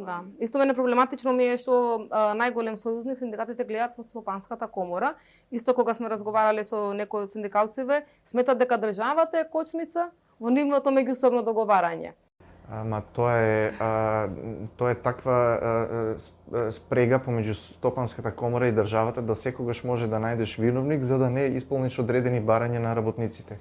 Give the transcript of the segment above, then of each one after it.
Да. Исто мене проблематично ми е што најголем сојузник синдикатите гледаат во Стопанската комора. Исто кога сме разговарале со некои од синдикалците, сметат дека државата е кочница во нивното меѓусобно договарање. Ама тоа е таква спрега помеѓу Стопанската комора и државата да секогаш може да најдеш виновник за да не исполниш одредени барања на работниците.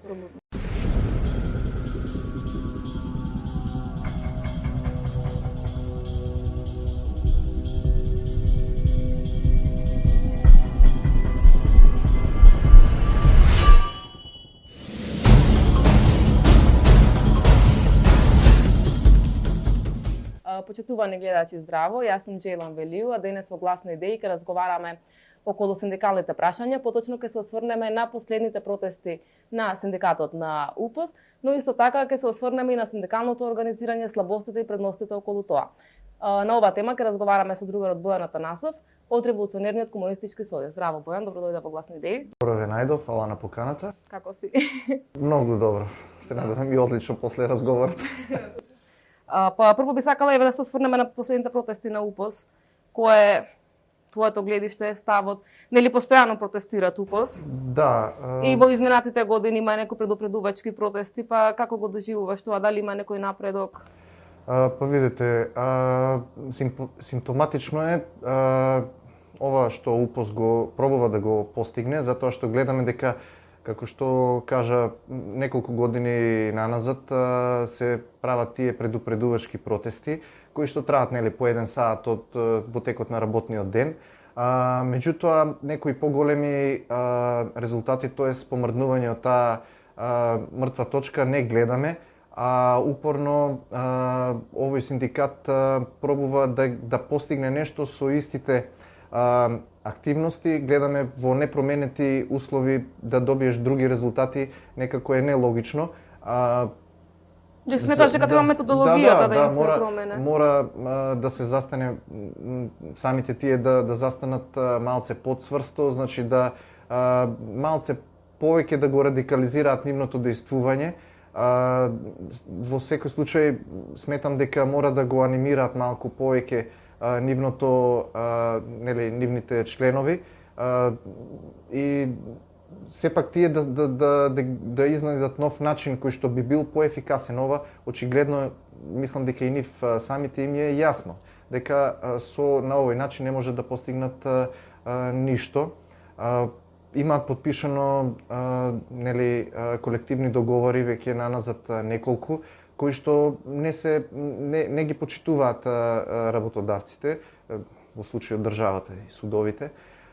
Почитувани гледачи, здраво, јас сум Джейлан Велиу, а денес во Гласни идеи ќе разговараме околу синдикалните прашања, поточно ќе се осврнеме на последните протести на синдикатот на УПОС, но исто така ќе се осврнеме и на синдикалното организирање, слабостите и предностите околу тоа. На оваа тема ќе разговараме со другарот Бојан Атанасов од Револуционерниот комунистички сојуз. Здраво, Бојан, добро дојде во Гласни идеи. Добро ве најдов, фала на поканата. Како си? Многу добро. Се надевам и одлично после разговорот. Прво би сакала да се осврнеме на последните протести на УПОС. Кој е твоето гледиште, ставот? Нели постојано протестираат УПОС? Да. И во изминатите години има некои предупредувачки протести, па како го доживуваш тоа? Дали има некој напредок? Па видите, симптоматично е ова што УПОС го пробува да го постигне, затоа што гледаме дека како што кажа неколку години наназад се прават тие предупредувачки протести кои што траат нели по 1 сат во текот на работниот ден. Меѓутоа некои поголеми резултати, тоест помрднување од таа мртва точка не гледаме, а упорно овој синдикат пробува да постигне нешто со истите активности, гледаме во непроменети услови да добиеш други резултати, некако е нелогично. Че сметаш дека треба методологијата да им се промене? Мора да се застане, самите тие да застанат малце подсврсто, значи да малце повеќе да го радикализираат нивното действување. Во секој случај сметам дека мора да го анимираат малку повеќе нивните членови и сепак тие да изнајдат нов начин кој што би бил поефикасен. Ова очигледно мислам дека и нив самите им е јасно дека на овој начин не може да постигнат ништо. Имаат подпишано колективни договори веќе наназад неколку кои што не ги почитуваат работодавците, во случајот државата и судовите.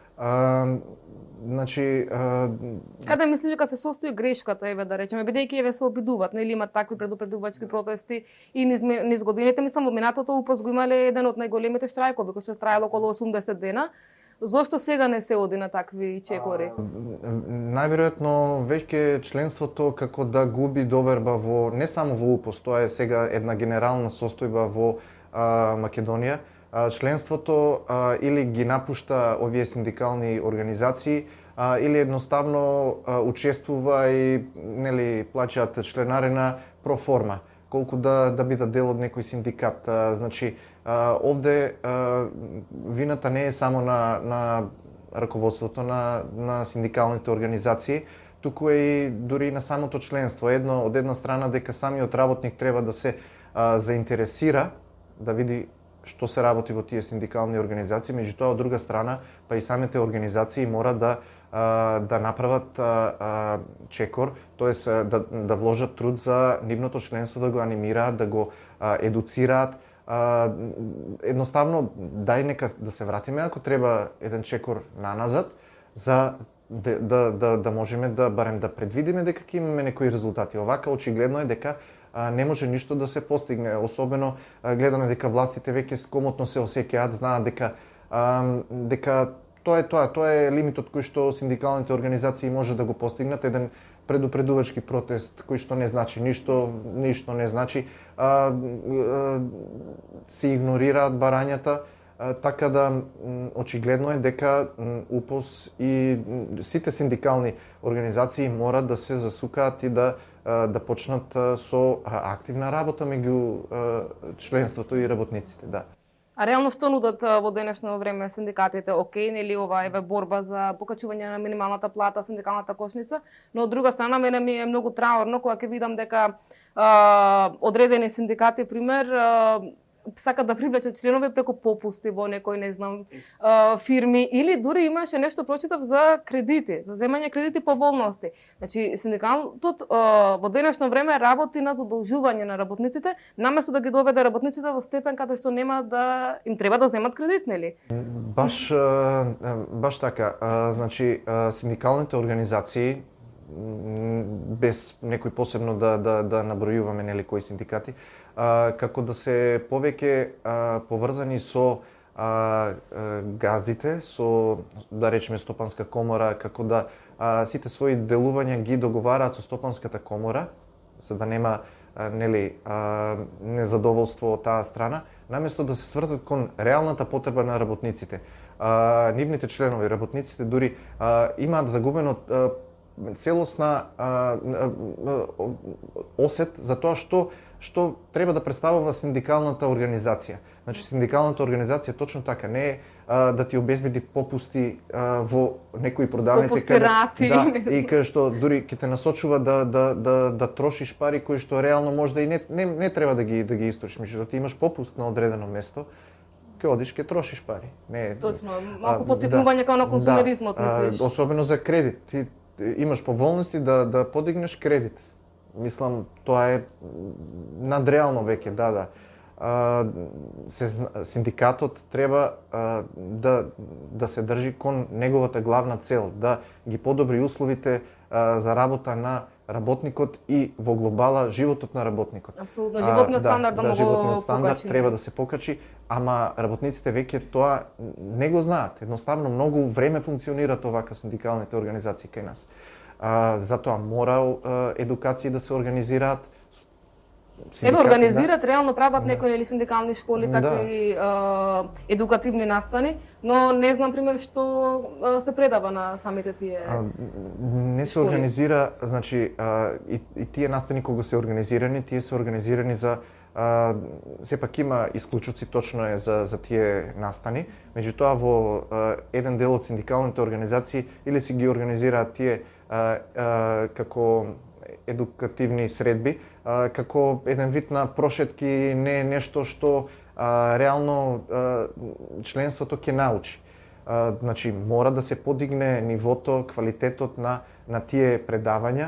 Значи каде мислиш дека се состои грешката, да речеме, бидејќи се обидуваат, нели имаат такви предупредувачки протести и низ годините, мислам во минатото УПОС го имале еден од најголемите штрајкови кој што траело околу 80 дена. Зошто сега не се оди на такви чекори? Најверојатно веќе членството како да губи доверба во не само во УПОС, тоа е сега една генерална состојба во Македонија. Членството или ги напушта овие синдикални организации, или едноставно учествува и плаќаат членарина проформа, колку да бидат дел од некој синдикат. Значи, овде вината не е само на раководството на синдикалните организации, туку е и дури на самото членство. Од една страна дека самиот работник треба да се заинтересира, да види што се работи во тие синдикални организации, меѓутоа од друга страна па и самите организации мора да направат чекор, тоест да вложат труд за нивното членство, да го анимираат, да го едуцираат. Едноставно, нека да се вратиме, ако треба еден чекор наназад, за да можеме барем да предвидиме дека ќе имаме некои резултати. Овака очигледно е дека не може ништо да се постигне, особено гледаме дека властите веќе скомотно се осеќаат, знаат дека тоа е лимитот кој што синдикалните организации може да го постигнат, еден предупредувачки протест кој што не значи ништо не значи, се игнорираат барањата, така да очигледно е дека УПОС и сите синдикални организации морат да се засукаат и да почнат со активна работа меѓу членството и работниците, да. А реално што нудат во денешно време синдикатите? Океј, нели ова еве борба за покачување на минималната плата, синдикалната кошница, но од друга страна мене ми е многу траурно кога ќе видам дека одредени синдикати пример сакат да привлечат членови преку попусти во некој, не знам, фирми, или дури имаше нешто прочитав за кредити, за земање кредити по волности. Значи, синдикатот во денешно време работи на задолжување на работниците, наместо да ги доведе работниците во степен каде што нема да им треба да земат кредит, нели? Баш така. Значи, синдикалните организации, без некој посебно да набројуваме нели кои синдикати, како да се повеќе поврзани со газдите, со, да речеме, Стопанска комора, како да сите своји делувања ги договараат со Стопанската комора, за да нема нели незадоволство од таа страна, наместо да се свртат кон реалната потреба на работниците. Нивните членови, работниците дури имаат загубено целосна осет за тоа што треба да представува синдикалната организација. Значи, синдикалната организација точно така не е да ти обезбеди попусти во некои продавници и кај што дури ќе те насочува да трошиш пари кои што реално можда и не треба да ги истрошиш, меѓутоа ти имаш попуст на одредено место, ќе одиш ќе трошиш пари. Не точно, малку поттикнување као на консумеризмот, мислиш? Особено за кредит. Ти имаш поволности да подигнеш кредит. Мислам, тоа е надреално веќе, да. Синдикатот треба да се држи кон неговата главна цел, да ги подобри условите за работа на работникот и во глобала животот на работникот. Апсолутно, животниот стандард да животниот стандард треба да се покачи, ама работниците веќе тоа не го знаат. Едноставно многу време функционираат овака синдикалните организации кај нас. Затоа мора едукации да се организираат. Еве организираат, реално прават некои нели синдикални школи, такви едукативни настани, но не знам пример што се предава на самите тие не се школи. Организира, значи и тие настани кога се организирани, тие се организирани за сепак има исклучоци, точно е за тие настани, меѓутоа во еден дел од синдикалните организации или си ги организираат тие како едукативни средби, како еден вид на прошетки, не е нешто што реално членството ќе научи. Значи, мора да се подигне нивото, квалитетот на тие предавања,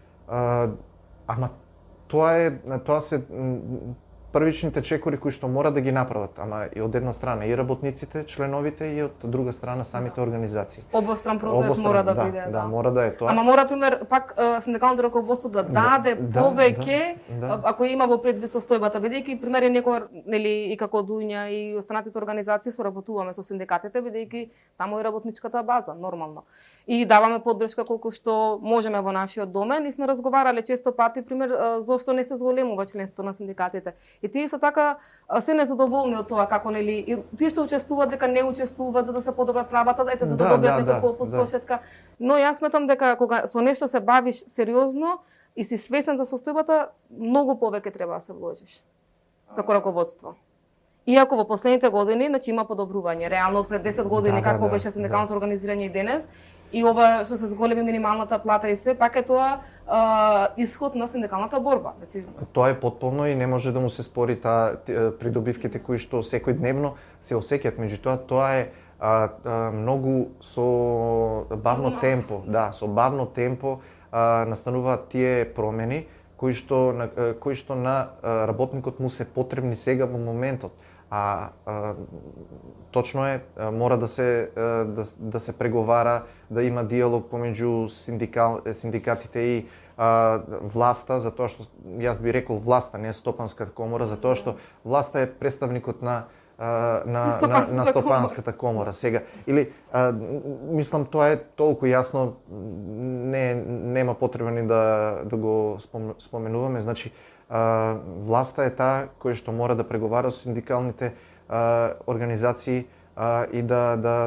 ама тоа се првичните чекори кои што мора да ги направат, ама и од една страна и работниците, членовите, и од друга страна самите организации. Обостран процес мора да биде. Да, мора да е тоа. Ама мора, пример, пак синдикалното раководство да даде повеќе, ако има во предвид состојбата, бидејќи пример некој, нели, и како Дуња и останатите организации соработуваме со синдикатите, бидејќи таму е работничката база, нормално. И даваме поддршка колку што можеме во нашиот домен, и сме разговарале често пати, пример, зошто не се зголемува членството на синдикатите. И тие исто така се незадоволни од тоа како нели и тие што учествуваат дека не учествуваат за да се подобрат правата, за да добијат некоја прошетка. Но јас сметам дека кога со нешто се бавиш сериозно и си свесен за состојбата, многу повеќе треба да се вложиш како раководство. Иако во последните години, значи има подобрување. Реално од пред 10 години какво беше синдикалното организирање и денес, и ова што се зголеми минималната плата и све, пак е тоа исход на синдикалната борба. Значи тоа е потполно и не може да му се спори придобивките кои што секојдневно се осеќаат, меѓутоа тоа е многу со бавно темпо, со бавно темпо настануваат тие промени кои што на работникот му се потребни сега во моментот. Точно е, мора да се преговара, да има диалог помеѓу синдикатите и власта, затоа што јас би рекол власта, не Стопанската комора, затоа што власта е представникот на Стопанската комора сега. Или мислам тоа е толку јасно, нема потреба ни да го споменуваме, значи власта е таа која што мора да преговара со синдикалните организации и да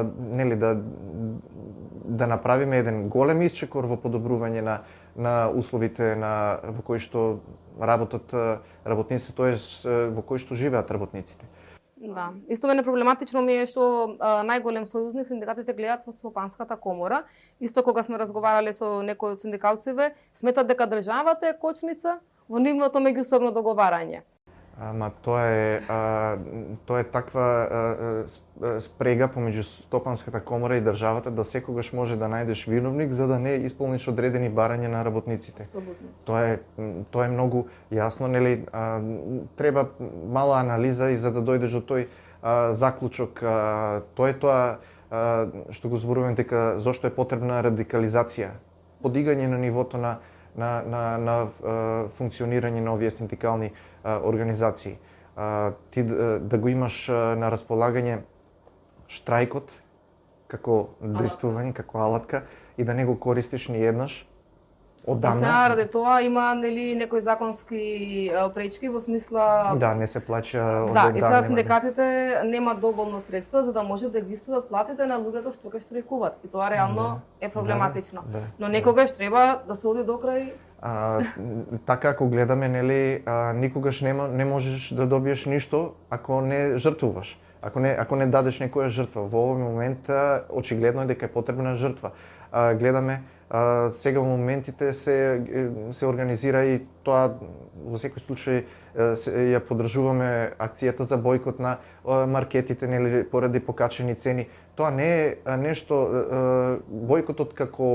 направиме еден голем исчекор во подобрување на условите во кои што работат работниците, тоест во кои што живеат работниците. Да. Исто мене проблематично ми е што најголем сојузник синдикатите гледаат во Сопанската комора. Исто кога сме разговарале со некои од синдикалците, сметат дека државата е кочница во нивното меѓусобно договарање. Ама тоа е таква спрега помеѓу Стопанската комора и државата да секогаш може да најдеш виновник за да не исполниш одредени барања на работниците. Абсолютно. Тоа е многу јасно, нели? Треба мала анализа и за да дојдеш до тој заклучок. Тоа е тоа што го зборуваме дека зошто е потребна радикализација, подигање на нивото на функционирање на овие синдикални организации. Ти да го имаш на располагање штрајкот како действување, како алатка и да не го користиш ни еднаш одамна. Сега ради тоа има нели некои законски пречки во смисла Да, не се плаќа Да, и сега синдикатите немаат доволно средства за да може да ги исплатат платите на луѓето што ќе штрајкуваат. И тоа реално е проблематично. Но некогаш треба да се оди до крај. Така ако гледаме, нели, никогаш не можеш да добиеш ништо ако не жртвуваш. Ако не дадеш некоја жртва. Во овој момент очигледно е дека е потребна жртва. Гледаме сега во моментите се организира и тоа во секој случај ја поддржуваме акцијата за бојкот на маркетите, нели, поради покачени цени. Тоа не е нешто, бојкотот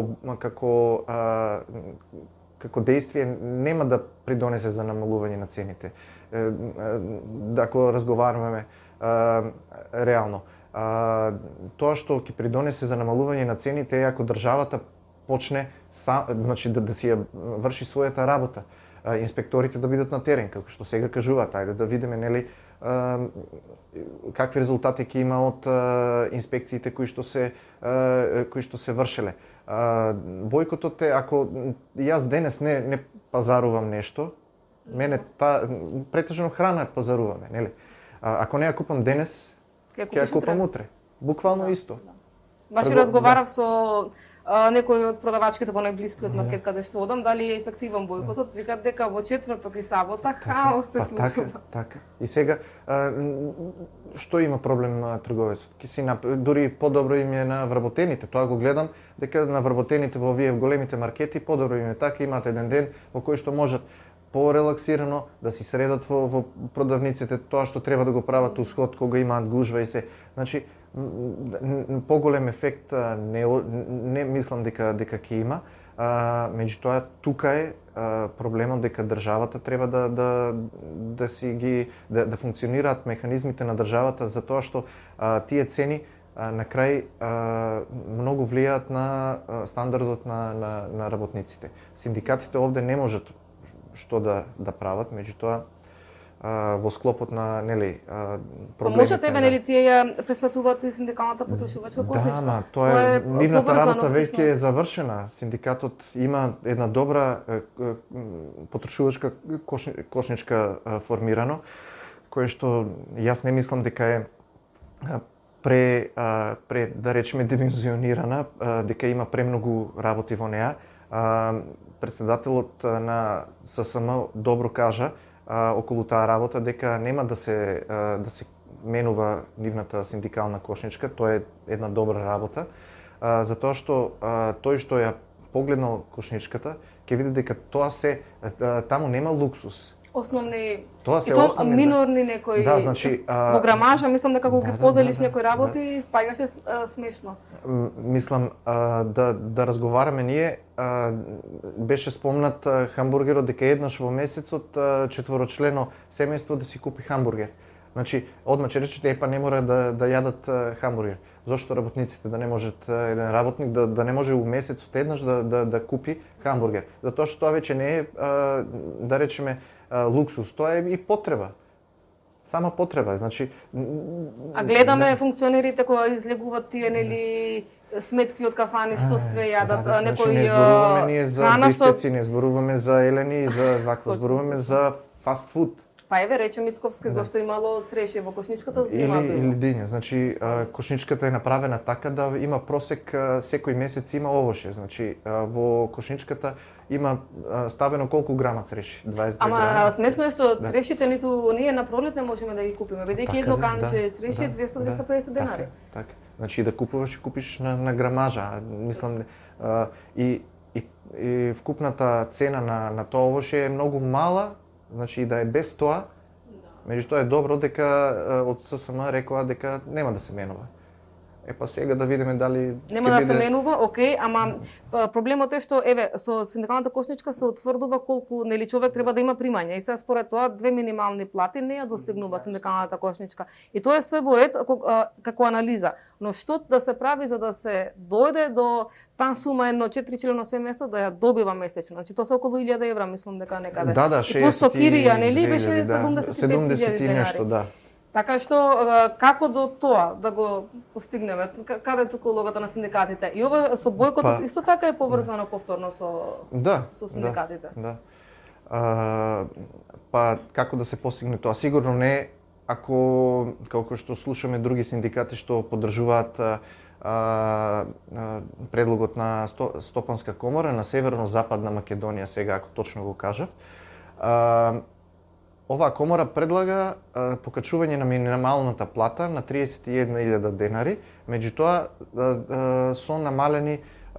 како действие нема да придонесе за намалување на цените. Ако разговараме реално. Тоа што ќе придонесе за намалување на цените е ако државата почне значи да си ја врши својата работа. Инспекторите да бидат на терен, како што сега кажуваат, ајде да видиме, нели, какви резултати ќе има од инспекциите кои што се вршеле. Бојкотот е ако јас денес не пазарувам нешто, мене претежно храна пазаруваме, нели? Ако не ја купам денес, ќе ја купам утре. Буквално исто. Баш разговарав со некои од продавачките во најблискиот маркет каде што одам, дали е ефективен бојкотот, викаат дека во четврток и сабота хаос се случува. Така. И сега што има проблем трговецот? Дури подобро им е на вработените. Тоа го гледам дека на вработените во овие големите маркети подобро им е така, имаат еден ден во кој што можат порелаксирано да си средат во продавниците тоа што треба да го прават усход кога имаат гужва и се. Значи поголем ефект не мислам дека ќе има. Меѓутоа тука е проблемот дека државата треба да функционираат механизмите на државата за тоа што тие цени на крај многу влијаат на стандардот на работниците. Синдикатите овде не можат што да прават, меѓутоа во склопот на, нели, проблемите. Може тебе, нели, тие ја пресметуваат и синдикалната потрошувачка кошничка? Да, тоа е нивната работа веќе е завршена. Синдикатот има една добра потрошувачка кошничка формирано, кое што јас не мислам дека е да речеме димензионирана, дека има премногу работи во неа. Председателот на ССМ добро кажа околу таа работа дека нема да се менува нивната синдикална кошничка, тоа е една добра работа, затоа што тој што ја погледнал кошничката ќе види дека таму нема луксус. Основни тоа се основни минорни некои. Да, значи во грамажа мислам дека кога поделиш некои работи спаѓаше смешно. Мислам да разговараме ние, беше спомнат хамбургерот дека еднаш во месецот четворочлено семејство да си купи хамбургер. Значи одма ќе речете не мора да јадат хамбургер. Зошто работниците да не можат еден работник да не може у месецот еднаш да купи хамбургер? Затоа што тоа веќе не е да речеме луксус, тоа е и потреба. Сама потреба, значи. А гледаме функционерите кога излегуваат тие, нели, сметки од кафани што све јадат, некои не зборуваме ние за бискеци, не зборуваме за елени и за вакво, зборуваме за фаст фуд. Па еве рече Мицковски зашто имало црешје во кошничката зима било. Или диња. Значи кошничката е направена така да има просек секој месец има овоше. Значи во кошничката има ставено колку грама цреши? 22 грама. Смешно е што црешите ниту ние на пролет не можеме да ги купиме, бидејќи едно канче цреши е 200-250 денари. Така. Значи да купуваш и купиш на грамажа. Мислам и вкупната цена на тоа овоше е многу мала. Значи и да е без тоа, меѓутоа е добро дека од ССМ рекоа дека нема да се менува. Па сега да видиме дали нема да се менува, окей, ама проблемот е што еве со синдикалната кошничка се утврдува колку нели човек треба да има примања и сега според тоа 2 минимални плати не ја достигнува синдикалната кошничка. И тоа е све во ред како анализа. Но што да се прави за да се дојде до таа сума едно 4 семејство да ја добива месечно? Значи тоа се околу 1000 евра, мислам дека некаде. Да, 60 плюс со кирија, нели беше 70 и нешто, да. Така што како до тоа да го постигнеме? Каде туку улогата на синдикатите? И ова со бојкотот исто така е поврзано повторно со синдикатите. Да. Па како да се постигне тоа? Сигурно не ако како што слушаме други синдикати што поддржуваат предлогот на Стопанска комора на Северно-Западна Македонија, сега ако точно го кажав. Оваа комора предлага покачување на минималната плата на 31.000 денари, меѓутоа со намалени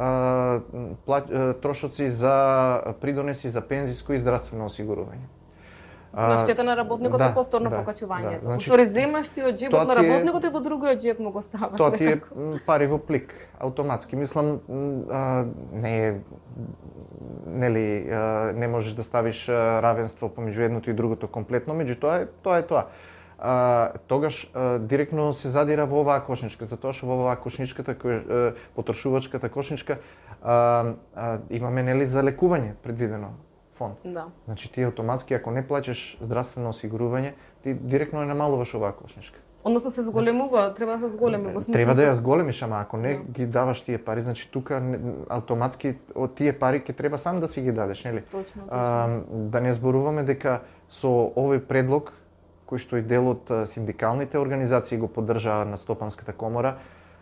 трошоци за придонеси за пензиско и здравствено осигурување. На штета на работникот е повторно покачување. Значи, Устори земаш ти од џебот на работникот и во другиот џеб му го ставаш. Тоа ти е пари во плик, автоматски. Мислам, не е нели не можеш да ставиш равенство помеѓу едното и другото комплетно, меѓутоа тоа е тоа. Тогаш директно се задира во оваа кошничка, затоа што во оваа кошничката, потрошувачката кошничка, имаме нели за лекување предвидено фонд. Да. Значи ти автоматски ако не плаќаш здравствено осигурување, ти директно ја намалуваш оваа кошничка. Односно се зголемува, треба да се зголеми во смисло. Треба да ја зголемиш, ама ако не ги даваш тие пари, значи тука автоматски од тие пари ќе треба сам да си ги дадеш, нели? Точно. Да не зборуваме дека со овој предлог кој што и дел од синдикалните организации го поддржаа на Стопанската комора,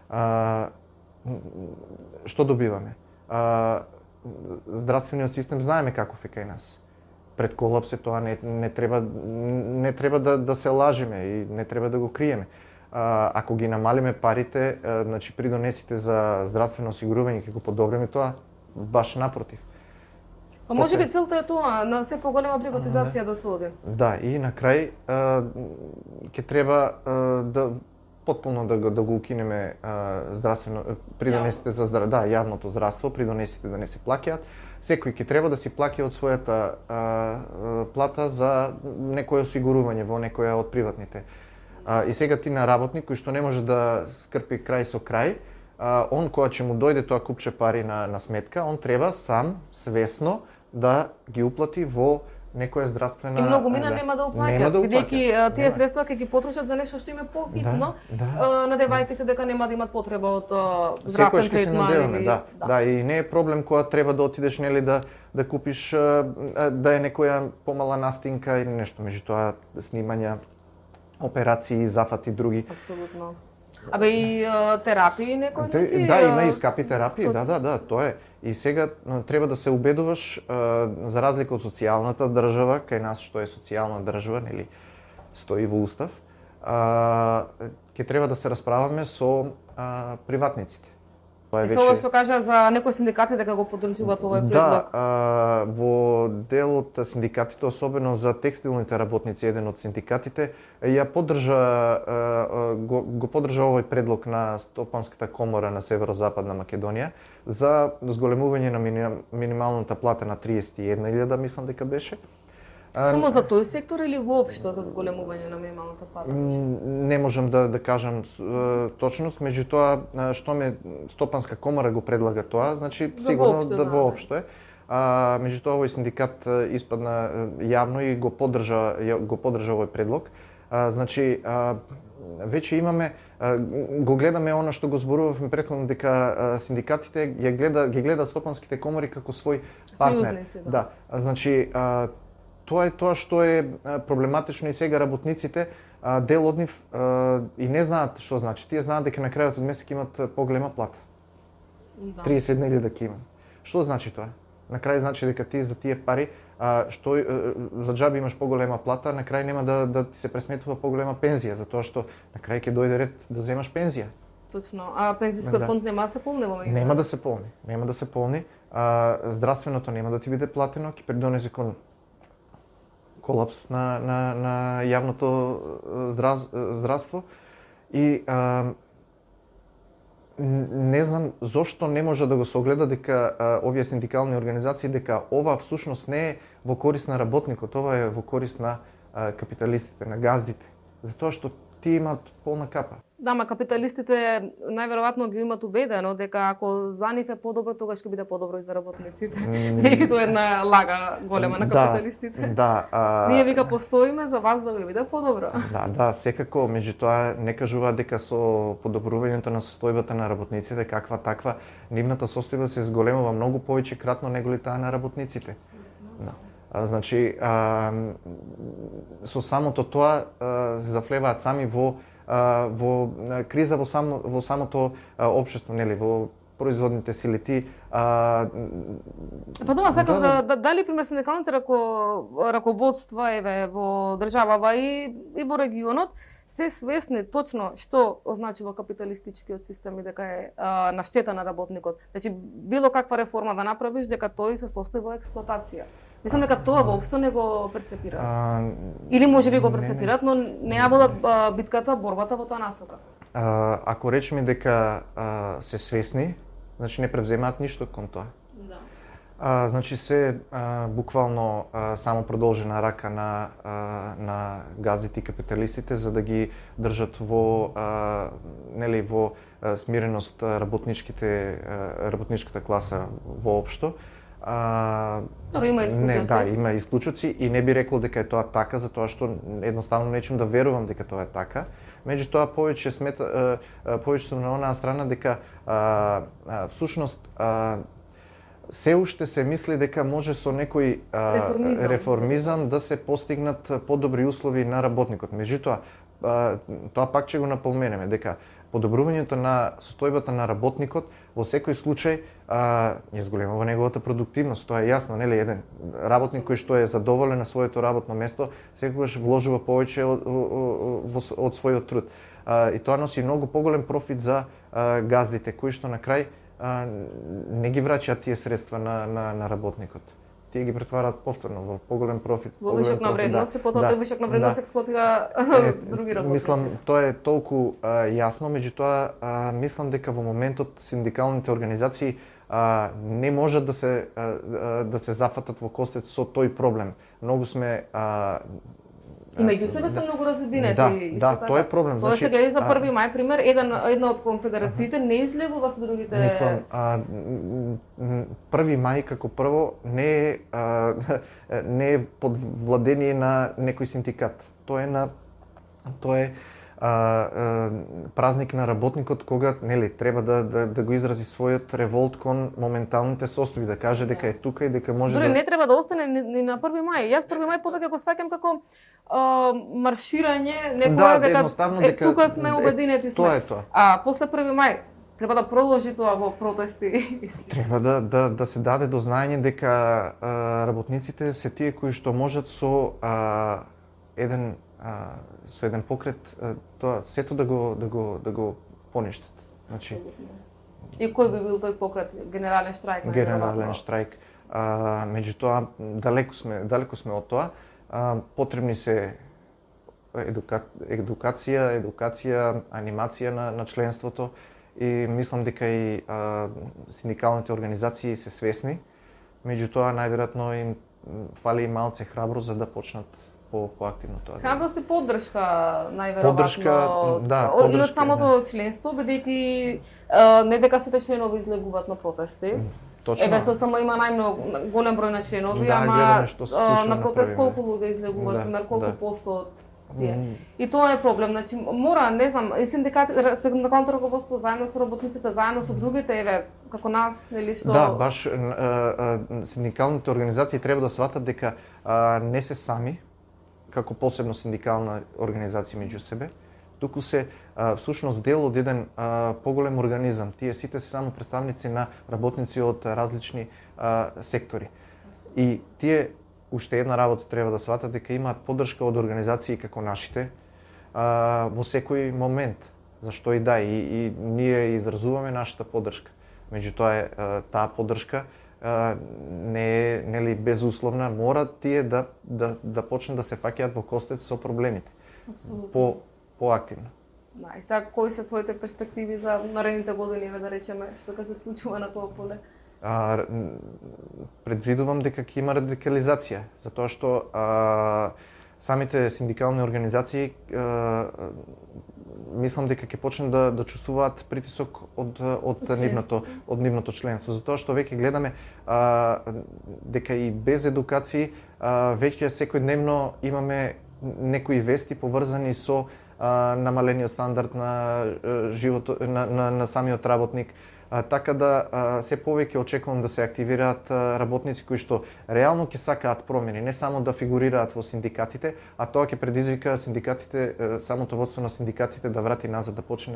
што добиваме? Здравствениот систем знаеме каков е кај нас. Пред колапс е тоа, не треба да се лажеме и не треба да го криеме. Ако ги намалиме парите, значи придонесите за здравствено осигурување ќе го подобриме тоа, баш напротив. Па може би целта е тоа, на се поголема приватизација да се оди. Да, и на крај ќе треба потполно да го укинеме здравствено придонесите за јавното здравство, придонесите да не се плаќаат. Секој ќе треба да си плаќа од својата плата за некое осигурување во некоја од приватните. И сега ти на работник кој што не може да скрпи крај со крај, он кога ќе му дојде тоа купче пари на сметка, он треба сам свесно да ги уплати во некоја здравствена... И многумина нема да уплаќаат, бидејќи тие средства ќе ги потрошат за нешто што им е побитно, надевајќи се дека нема да имат потреба од здравствен третман. Да, и не е проблем кога треба да отидеш нели да купиш да е некоја помала настинка или нешто, меѓутоа снимања, операции, зафати други. Апсолутно. Абе и терапии некои значи. Да, има и скапи терапии, да, тоа е. И сега треба да се убедуваш за разлика од социјалната држава, кај нас што е социјална држава, нели стои во устав, ќе треба да се расправаме со приватниците. И со ова што кажа за некои синдикати дека го поддржуваат овој предлог. Да, во дел од синдикатите, особено за текстилните работници, еден од синдикатите ја го поддржа овој предлог на Стопанската комора на Северо-Западна Македонија за зголемување на минималната плата на 31.000, мислам дека беше. Само за тој сектор или воопшто за зголемување на минималната плата? Не можам да кажам точност, меѓутоа што Стопанска комора го предлага тоа, значи сигурно да воопшто е. Меѓутоа овој синдикат испадна јавно и го поддржа овој предлог. Значи веќе имаме го гледаме она што го зборувавме претходно дека синдикатите ги гледаат Стопанските комори како свој партнер. Да. Значи тоа е тоа што е проблематично и сега работниците, дел од нив и не знаат што значи. Тие знаат дека на крајот од месец ќе имат поголема плата. Да. 30.000 ќе имам. Што значи тоа? На крај значи дека ти за тие пари што за џаби имаш поголема плата, на крај нема да ти се пресметува поголема пензија, затоа што на крај ќе дојде ред да земаш пензија. Точно. А пензискиот фонд нема да се полни во меѓу? Нема да се полни. Нема да се полни. Здравственото нема да ти биде платено, ќе придонесе кон колапс на јавното здравство и не знам зошто не може да го согледа дека овие синдикални организации дека ова всушност не е во корист на работникот, ова е во корист на капиталистите, на газдите, затоа што тие имаат полна капа. Да, ма капиталистите најверојатно ги имат убедено дека ако за нив е подобро, тогаш ќе биде подобро и за работниците. Веќе тоа е една лага голема на капиталистите. Да. Ние вика постоиме за вас да ви биде подобро. Да, секако, меѓутоа не кажуваат дека со подобрувањето на состојбата на работниците, каква таква, нивната состојба се зголемува многу повеќе кратно него ли таа на работниците. Да. Значи, со самото тоа се зафлеваат сами во криза во самото општество, нели, во производните сили. Па тоа сакам дали пример синдикалните раководства еве во државава и во регионот се свесни точно што означува капиталистичкиот систем и дека е на штета на работникот. Значи било каква реформа да направиш дека тој се состои во експлоатација. Мислам дека тоа воопшто не го перцепираат. Или можеби го перцепираат, но не ја водат битката, борбата во тоа насока. Ако речеме дека се свесни, значи не превземаат ништо кон тоа. Да. Значи се буквално само продолжена рака на газдите и капиталистите за да ги држат во смиреност работничката класа воопшто. Има исклучоци. Има исклучоци и не би рекол дека е тоа така, затоа што едноставно нечем да верувам дека тоа е така. Меѓутоа повеќе сум на онаа страна дека всушност се уште се мисли дека може со некој реформизам да се постигнат подобри услови на работникот. Меѓутоа тоа пак ќе го напоменеме дека подобрувањето на состојбата на работникот во секој случај ја зголемува неговата продуктивност. Тоа е јасно, нели, еден работник кој што е задоволен на своето работно место, секогаш вложува повеќе од својот труд. И тоа носи многу поголем профит за газдите кои што на крај не ги враќаат тие средства на работникот. Тие ги претвараат повторно во поголем профит. Во вишок на вредност, и потоа тој вишок на вредност експлоатира други работници. Мислам, тоа е толку јасно, меѓутоа мислам дека во моментот синдикалните организации не можат да се зафатат во костец со тој проблем. Многу сме И меѓу себе се многу разединети. Да, тоа е проблем. Тоа се гледа за 1 мај, пример, една од конфедерациите не излегува со другите. Мислам, 1 мај како прво не е под владение на некој синдикат. Тоа е празник на работникот кога треба да го изрази својот револт кон моменталните состојби, да каже дека е тука и дека може Дори не треба да остане ни на 1 мај. Јас 1 мај повеќе го сваќам како марширање, некоја дека тука сме обединети сме. Тоа е тоа. А после 1 мај треба да продолжи тоа во протести. Треба да се даде до знаење дека работниците се тие кои што можат со еден покрет тоа сето да го поништат. Значи И кој би бил тој покрет? Генерален штрајк? Генерален штрајк. Меѓутоа далеку сме од тоа. Потребни се едукација, анимација на членството и мислам дека и синдикалните организации се свесни. Меѓутоа најверојатно им фали и малце храброст за да почнат поактивно тоа. Храброст и поддршка најверојатно. И од самото членство, бидејќи не дека сите членови излегуваат на протести. Точно. Еве само има најмногу голем број на членови, ама на протест колку луѓе излегуваат, пример колку посто од И тоа е проблем, значи мора, не знам, и синдикалното раководство заедно со работниците, заедно со другите, еве, како нас, нели што... Да, баш синдикалните организации треба да сватат дека не се сами, како посебно синдикална организација меѓу себе, туку се всушност дел од еден поголем организам. Тие сите се само представници на работници од различни сектори. И тие уште една работа треба да сватат дека имаат поддршка од организации како нашите во секој момент. Зашто и да, и ние изразуваме нашата поддршка. Меѓутоа таа поддршка не е нели безусловна, мора тие да почнат да се фаќаат во костец со проблемите. Поактивно. Да, и сега кои се твоите перспективи за наредните години, да речеме, што ќе се случува на тоа поле? Предвидувам дека ќе има радикализација, затоа што самите синдикални организации мислам дека ќе почнат да чувствуваат притисок од нивното членство, затоа што веќе гледаме дека и без едукации веќе секојдневно имаме некои вести поврзани со намалениот стандард на животот на самиот работник. Така да се повеќе очекувам да се активираат работници кои што реално ќе сакаат промени, не само да фигурираат во синдикатите, а тоа ќе предизвика синдикатите, самото водство на синдикатите да врати назад, да почне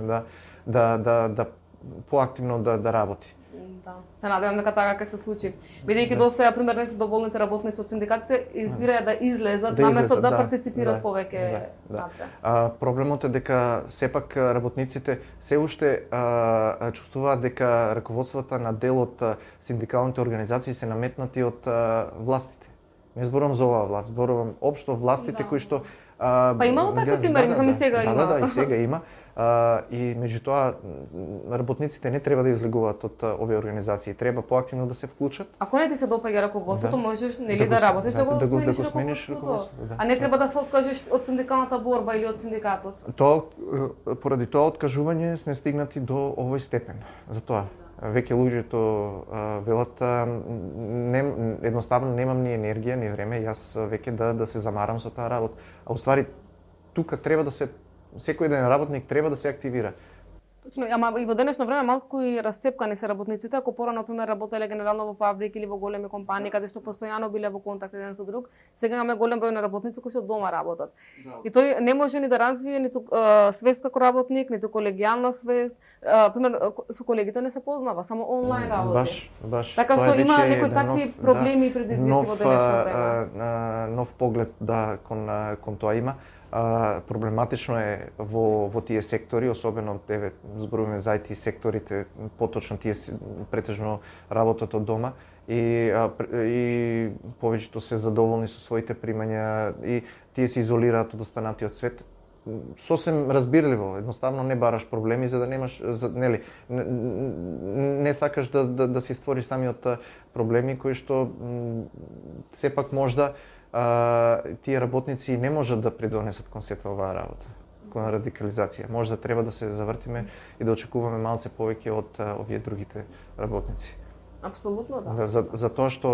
да поактивно да работи. Да, се надевам дека така ќе се случи. Бидејќи до сега пример не се доволните работници од синдикатите избираат да излезат наместо да партиципираат повеќе натре. Проблемот е дека сепак работниците се уште чувствуваат дека раководствата на дел од синдикалните организации се наметнати од властите. Не зборувам за оваа власт, зборувам општо властите кои што па имало такви примери, мислам и сега има. Да, и сега има. И меѓутоа работниците не треба да излегуваат од овие организации, треба поактивно да се вклучат. Ако не ти се допаѓа раководството, можеш нели да работиш да го смениш раководството. А не треба да се откажеш од синдикалната борба или од синдикатот. Поради тоа откажување сме стигнати до овој степен. Затоа веќе луѓето велат едноставно немам ни енергија, ни време, јас веќе да се замарам со таа работа. А уствари тука треба да се секој ден работник треба да се активира. Точно, ама и во денешно време малку и расцепкани се работниците, ако порано например работеле генерално во фабрики или во големи компании каде што постојано биле во контакт еден со друг, сега имаме голем број на работници кои што дома работат. Да. И тој не може ни да развие ниту свест како работник, ниту колегијална свест. Пример со колегите не се познава, само онлайн работи. Баш. Така што има некои такви проблеми и предизвици во денешно време. Нов поглед кон тоа има. Проблематично е во тие сектори, особено зборуваме за IT секторите, поточно тие претежно работат од дома и повеќето се задоволни со своите примања и тие се изолираат од останатиот свет. Сосем разбирливо, едноставно не бараш проблеми за да немаш, нели, не сакаш да си створиш самиот проблеми кои што сепак можда тие работници не можат да придонесат кон сета оваа работа, кон радикализација. Може да треба да се завртиме и да очекуваме малце повеќе од овие другите работници. Апсолутно да. За тоа што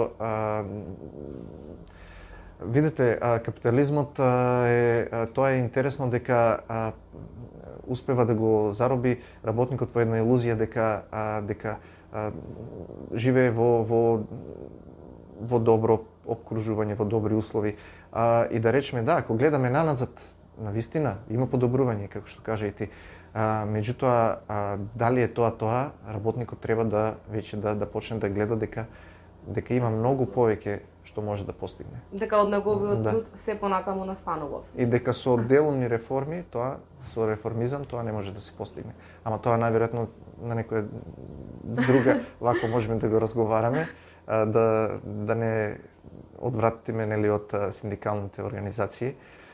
видите, капитализмот тоа е интересно дека успева да го зароби работникот во една илузија дека живее во добро обкружување, во добри услови. И да речеме, да, ако гледаме наназад, навистина има подобрување, како што кажа и ти. Меѓутоа, дали е тоа, работникот треба веќе да почне да гледа дека има многу повеќе што може да постигне. Дека од неговиот труд се понатаму настанува. И дека со делумни реформи, со реформизам, тоа не може да се постигне. Ама тоа најверојатно на некоја друга вако можеме да го разговараме, да не одвратиме нели од синдикалните организации.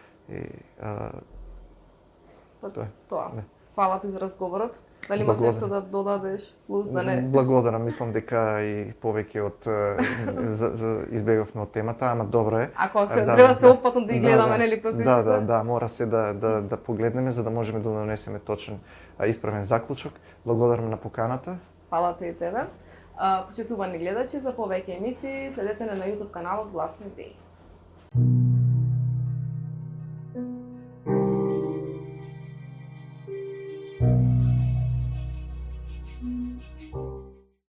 Тоа. Фала ти за разговорот. Дали имаш нешто да додадеш, плюс да не? Благодарам, мислам дека и повеќе од избегавме од темата, ама добро е. Ако треба се опфатно да ги гледаме нели процесите. Да, мора се да погледнеме за да можеме да донесеме точен исправен заклучок. Благодарам на поканата. Фала ти и тебе. Почитувани гледачи, за повеќе емисии следете на YouTube каналот Гласни идеи.